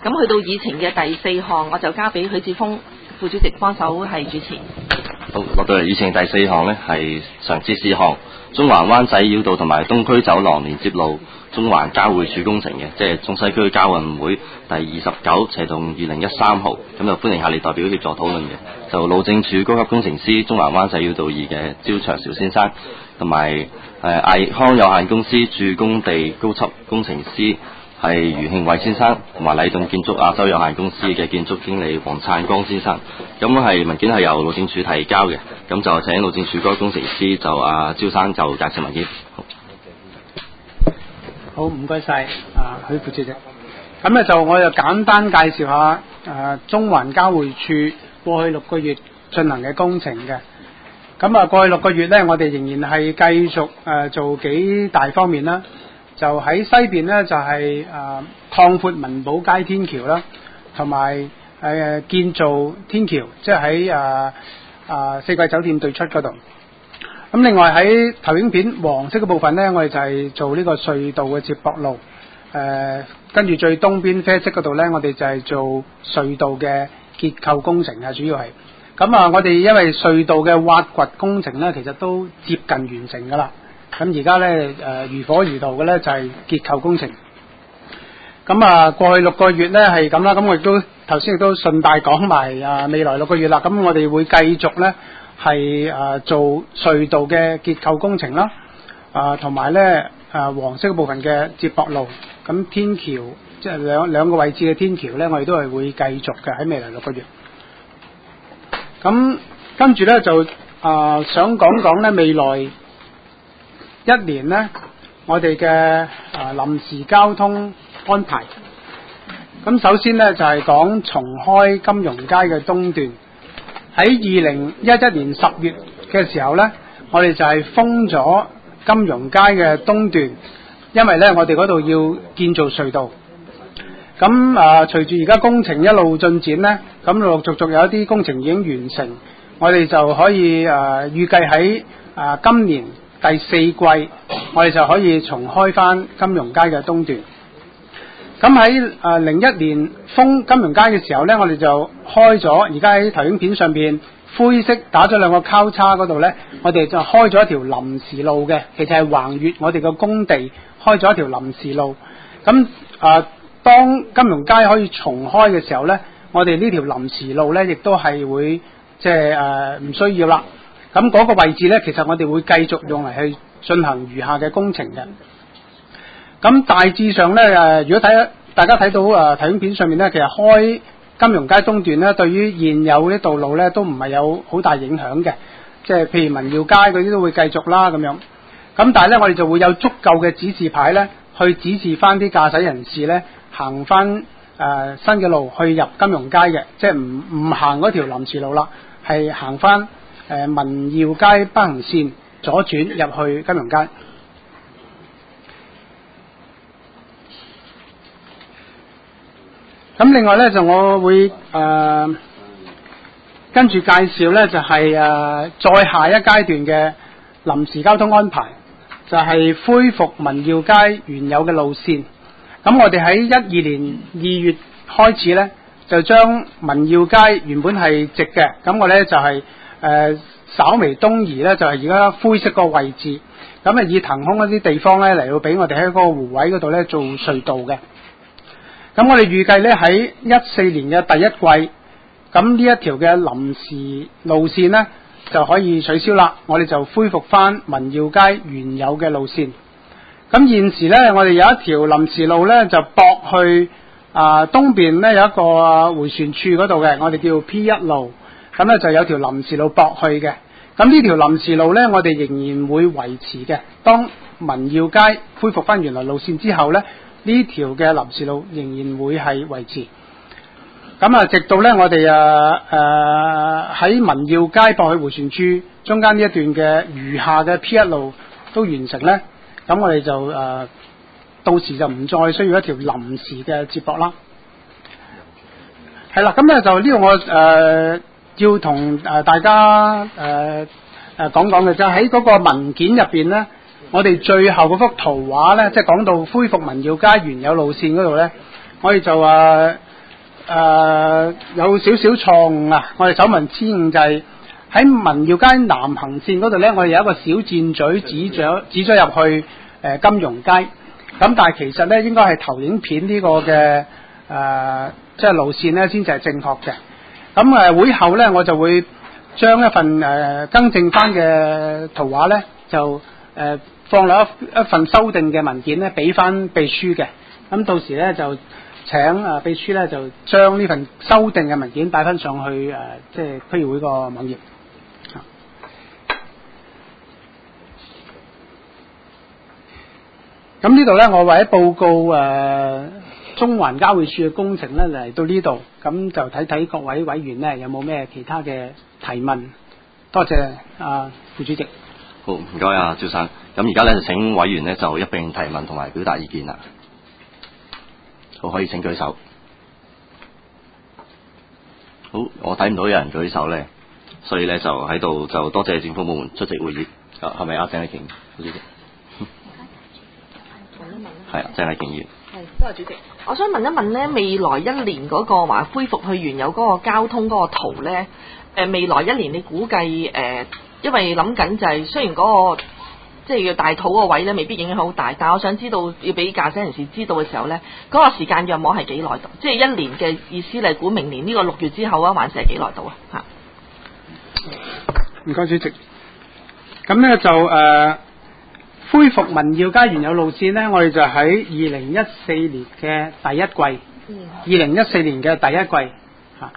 咁去到議程嘅第4項，我就交俾許智峰副主席幫手係主持。 好，落到嚟議程第4項呢，係常設事項，中環灣仔繞道同埋東區走廊連接路中環交匯處工程嘅，即係中西區交運會第29/2013號，咁就歡迎下列代表協助討論嘅，就路政署高級工程師中環灣仔繞道2嘅招長韶先生，同埋艾康有限公司駐工地高級工程師係余慶偉先生，同埋禮頓建築亞洲有限公司嘅建築經理黃燦光先生。咁係文件係由路政署提交嘅，咁就請路政署嗰個工程師就招生就介紹文件。 好，唔該晒許副主席。咁咧就我就簡單介紹下中環交匯處過去6個月進行嘅工程嘅。咁過去6個月咧，我哋仍然係繼續做幾大方面啦。就喺西邊咧，就係擴闊文寶街天橋啦，同埋建造天橋，即係喺四季酒店對出嗰度。咁另外喺投影片黃色嘅部分咧，我哋就係做呢個隧道嘅接駁路。跟住最東邊啡色嗰度咧，我哋就係做隧道嘅結構工程啊，主要係。咁我哋因為隧道嘅挖掘工程咧，其實都接近完成噶啦。咁而家咧如火如荼嘅咧就係結構工程。咁過去6個月咧係咁啦，咁我亦都頭先亦都順帶講埋未來6個月啦。咁我哋會繼續咧係做隧道嘅結構工程啦，同埋咧黃色部分嘅接駁路。咁天橋即係兩個位置嘅天橋咧，我哋都係會繼續嘅喺未來6個月。咁跟住咧就想講講咧未來1年呢，我哋嘅臨時交通安排。咁首先呢，就係講重開金融街嘅東段。喺2011年10月嘅時候呢，我哋就係封咗金融街嘅東段，因為呢，我哋嗰度要建造隧道。咁隨住而家工程一路進展呢，咁陸陸續續有一啲工程已經完成，我哋就可以預計喺今年第4季，我哋就可以重開翻金融街嘅東段。咁喺01年封金融街嘅時候呢，我哋就開咗，而家喺投影片上邊灰色打咗2個交叉嗰度呢，我哋就開咗一條臨時路嘅，其實係橫越我哋個工地開咗一條臨時路。咁當金融街可以重開嘅時候呢，我哋呢條臨時路呢亦都係會即係唔需要啦。咁嗰個位置呢，其實我哋會繼續用嚟去進行餘下嘅工程嘅。咁大致上呢，如果大家睇到投影片上面呢，其實開金融街東段呢，對於現有啲道路呢都唔係有好大影響嘅。即係譬如民耀街嗰啲都會繼續啦咁樣。咁但係呢，我哋就會有足夠嘅指示牌呢，去指示翻啲駕駛人士呢行翻新嘅路去入金融街嘅，即係唔行嗰條臨時路啦，係行翻民耀街北行線左轉入去金融街。咁另外咧就我會跟住介紹咧就係再下一階段嘅臨時交通安排，就係恢復民耀街原有嘅路線。咁我哋喺12年2月開始咧，就將民耀街原本係直嘅，咁我咧就係稍微東移咧，就係而家灰色個位置，咁以騰空一啲地方咧嚟到俾我哋喺嗰個湖位嗰度咧做隧道嘅。咁我哋預計咧喺14年嘅第1季，咁呢一條嘅臨時路線呢就可以取消啦，我哋就恢復翻民耀街原有嘅路線。咁現時咧，我哋有一條臨時路咧就駁去東邊咧有一個迴旋處嗰度嘅，我哋叫 P1 路，咁咧就有條臨時路駁去嘅。咁呢條臨時路咧，我哋仍然會維持嘅。當民耀街恢復翻原來路線之後咧，呢條嘅臨時路仍然會係維持。咁直到咧我哋喺民耀街駁去迴旋處中間呢一段嘅餘下嘅 P1 路都完成咧，咁我哋就到時就唔再需要一條臨時嘅接駁啦。係啦，咁咧就呢度我要同大家講講嘅就喺嗰個文件入邊咧，我哋最後嗰幅圖畫咧，即係講到恢復民耀街原有路線嗰度咧，我哋就有少少錯誤啊！我哋手民之誤就係喺民耀街南行線嗰度呢，我哋有一個小箭嘴指咗入去金融街。咁但係其實呢，應該係投影片呢個嘅即係路線呢先至係正確嘅。咁會後呢，我就會將一份更正翻嘅圖畫呢，就放落一份修訂嘅文件呢，俾翻秘書嘅。咁到時呢，就請秘書呢，就將呢份修訂嘅文件擺翻上去即係區議會個網頁。咁呢度呢，我為咗報告中環交匯處嘅工程呢，嚟到呢度，咁就睇睇各位委員呢，有冇咩其他嘅提問。多謝副主席。 好，唔該啊，趙生。咁而家呢，就請委員呢，就一並提問同埋表達意見啦。好，可以請舉手。好，我睇唔到有人舉手呢，所以呢，就喺度就多謝政府部門出席會議。係咪啊，鄭麗瓊副主席？係啊，鄭麗瓊議員。 係，多謝主席。我想問一問呢，未來一年嗰個話恢復去原有嗰個交通嗰個圖呢，未來一年你估計因為諗緊就係雖然嗰個即係要大肚個位呢未必影響好大，但係我想知道要俾駕駛人士知道嘅時候呢，嗰個時間約莫係幾耐度？即係一年嘅意思嚟估明年呢個6月之後啊，還是係幾耐度啊？嚇！ 唔該主席。咁呢就恢復民耀街原有路線呢，我哋就喺2014年嘅第一季。2014年嘅第一季嚇。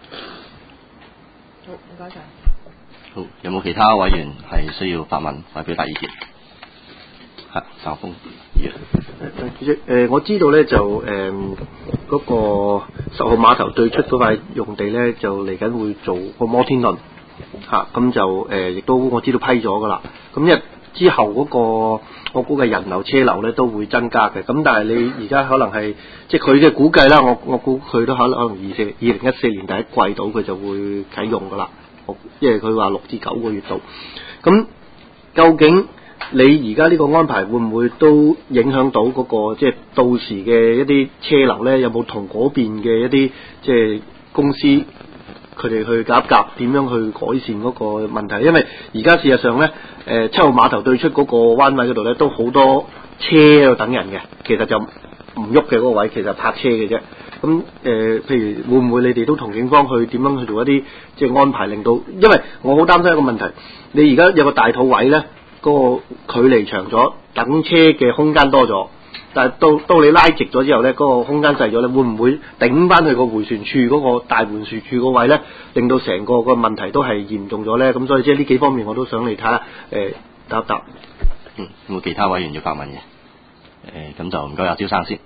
好，唔該晒。 好，有冇其他委員係需要發問或者表達意見？係，陳學鋒議員。 主席，我知道咧就嗰個10號碼頭對出嗰塊用地咧，就嚟緊會做個摩天輪嚇，咁就亦都我知道批咗噶啦。咁因為之後嗰個我估計人流車流咧都會增加嘅。咁但係你而家可能係即係佢嘅估計啦，我估佢都可能2014年第一季度佢就會啟用噶啦。因為佢話6至9個月度。咁究竟你而家呢個安排會唔會都影響到嗰個即係到時嘅一啲車流咧？有冇同嗰邊嘅一啲即係公司佢哋去夾一夾，點樣去改善嗰個問題？因為而家事實上咧，7號碼頭對出嗰個彎位嗰度咧，都好多車喺度等人嘅，其實就唔喐嘅嗰個位，其實泊車嘅啫。咁譬如會唔會你哋都同警方去點樣去做一啲即係安排，令到因為我好擔心一個問題，你而家有個大肚位咧，嗰個距離長咗，等車嘅空間多咗，但係到你拉直咗之後咧，嗰個空間細咗咧，會唔會頂翻去個迴旋處嗰個大迴旋處嗰位咧，令到成個個問題都係嚴重咗咧？咁所以即係呢幾方面我都想你睇下答一答。 有冇其他委員要發問嘅？咁就唔該阿招生先。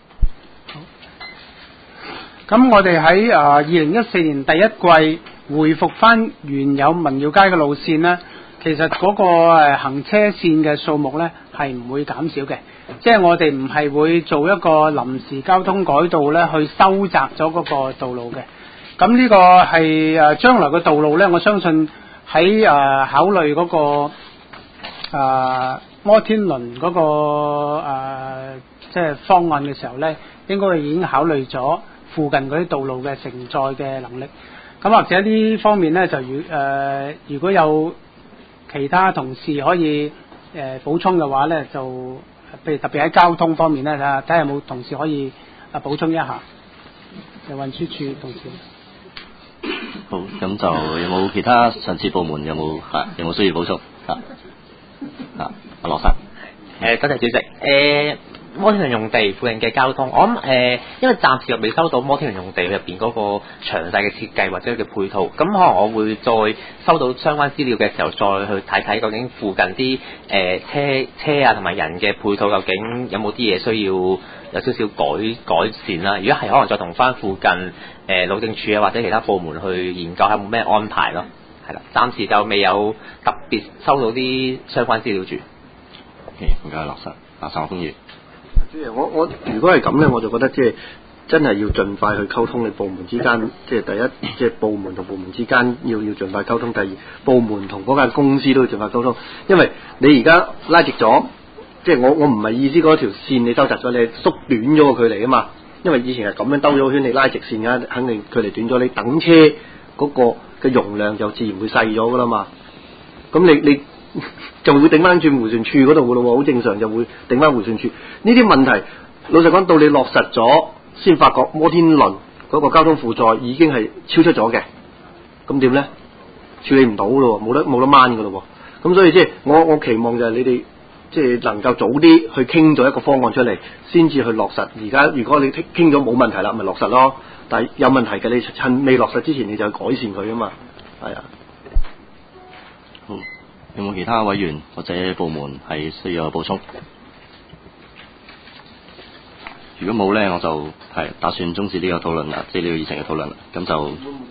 咁我哋喺2014年第一季回復翻原有民耀街嘅路線呢，其實嗰個行車線嘅數目呢係唔會減少嘅，即係我哋唔係會做一個臨時交通改道呢去收窄咗嗰個道路嘅。咁呢個係將來嘅道路呢，我相信喺考慮嗰個摩天輪嗰個即係方案嘅時候呢，應該已經考慮咗附近嗰啲道路嘅承載嘅能力。咁或者呢方面呢，就如果有其他同事可以補充嘅話呢，就譬如特別喺交通方面呢，睇下有冇同事可以補充一下。運輸處同事。 好，咁就有冇其他上次部門有冇需要補充？阿羅生。 多謝主席。摩天輪用地附近嘅交通，我諗因為暫時又未收到摩天輪用地入邊嗰個詳細嘅設計或者佢嘅配套，咁可能我會再收到相關資料嘅時候，再去睇睇究竟附近啲車啊同埋人嘅配套究竟有冇啲嘢需要有少少改善啦。如果係，可能再同翻附近路政署啊或者其他部門去研究下有冇咩安排咯。係啦，暫時就未有特別收到啲相關資料住。 唔該，羅生。阿陳學鋒議員。 我如果係咁咧，我就覺得即係真係要盡快去溝通你部門之間，即係第一，即係部門同部門之間要盡快溝通；第二，部門同嗰間公司都要盡快溝通。因為你而家拉直咗，即係我唔係意思嗰條線你收窄咗，你縮短咗個距離啊嘛。 因為以前係咁樣兜咗圈，你拉直線嘅，肯定距離短咗，你等車嗰個嘅容量就自然會細咗噶啦嘛。咁你就會頂翻轉迴旋處嗰度噶咯喎，好正常就會頂翻迴旋處。呢啲問題老實講，到你落實咗先發覺摩天輪嗰個交通負載已經係超出咗嘅，咁點咧？處理唔到咯，冇得掹噶咯喎。咁所以即係我期望就係你哋即係能夠早啲去傾咗一個方案出嚟，先至去落實。而家如果你傾咗冇問題啦，咪落實咯。但係有問題嘅，你趁未落實之前，你就去改善佢啊嘛。係啊。 好，有冇其他委員或者部門係需要有補充？如果冇咧，我就係打算終止呢個討論啦，即係呢個議程嘅討論啦。咁就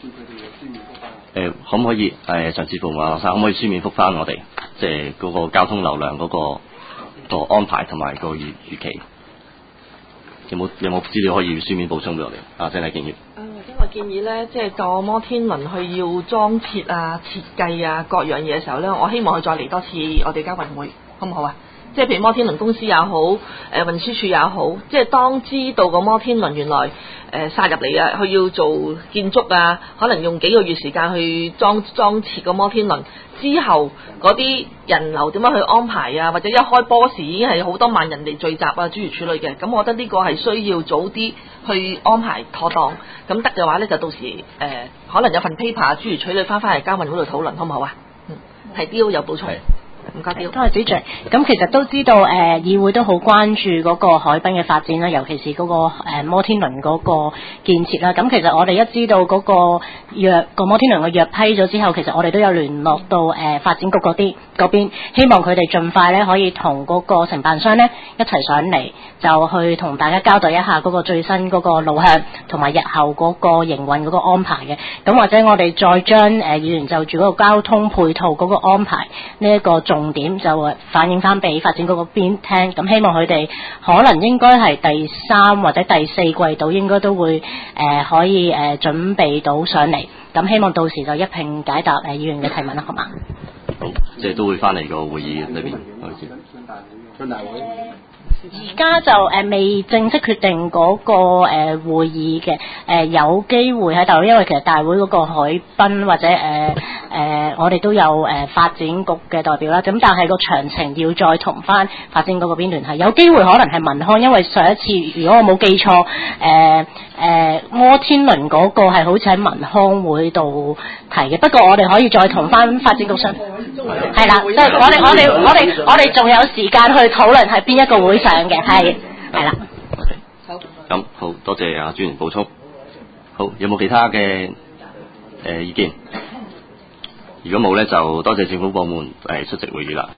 可唔可以上次部門話可唔可以書面覆返我哋，即係嗰個交通流量嗰個安排同埋個預期？有冇資料可以書面補充俾我哋？啊，鄭麗瓊。 或者我建議咧，即係個摩天輪去要裝設啊、設計啊各樣嘢嘅時候咧，我希望佢再嚟多次我哋交運會，好唔好啊？即係譬如摩天輪公司也好，運輸署也好，即係當知道個摩天輪原來殺入嚟啊，佢要做建築啊，可能用幾個月時間去裝設個摩天輪，之後嗰啲人流點樣去安排啊，或者一開波時已經係好多萬人嚟聚集啊，諸如此類嘅。咁我覺得呢個係需要早啲去安排妥當。咁得嘅話咧，就到時可能有份 paper 諸如此類翻嚟交運會度討論，好唔好啊？係都有補充。唔該， 多謝主席。咁其實都知道議會都好關注嗰個海濱嘅發展啦，尤其是嗰個摩天輪嗰個建設啦。咁其實我哋一知道嗰個摩天輪嘅約批咗之後，其實我哋都有聯絡到發展局嗰邊，希望佢哋盡快咧可以同嗰個承辦商咧一齊上嚟，就去同大家交代一下嗰個最新嗰個路向同埋日後嗰個營運嗰個安排嘅。咁或者我哋再將議員就住嗰個交通配套嗰個安排呢一個重點就反映翻俾發展局嗰邊聽，咁希望佢哋可能應該係第3或者第4季度應該都會可以準備到上嚟，咁希望到時就一併解答議員嘅提問啦，好嘛？ 好，即係都會翻嚟個會議裏邊。 進大會。 而家就未正式決定嗰個會議嘅，有機會喺大會，因為其實大會嗰個海濱或者我哋都有發展局嘅代表啦，咁但係個詳情要再同翻發展局嗰邊聯繫，有機會可能係民康，因為上一次如果我冇記錯，摩天輪嗰個係好似喺民康會度提嘅，不過我哋可以再同翻發展局上，係啦，即係我哋仲有時間去討論係邊一個會上嘅，係啦。 好，咁好多謝阿專員補充。好，有冇其他嘅意見？如果冇咧，就多謝政府部門出席會議啦。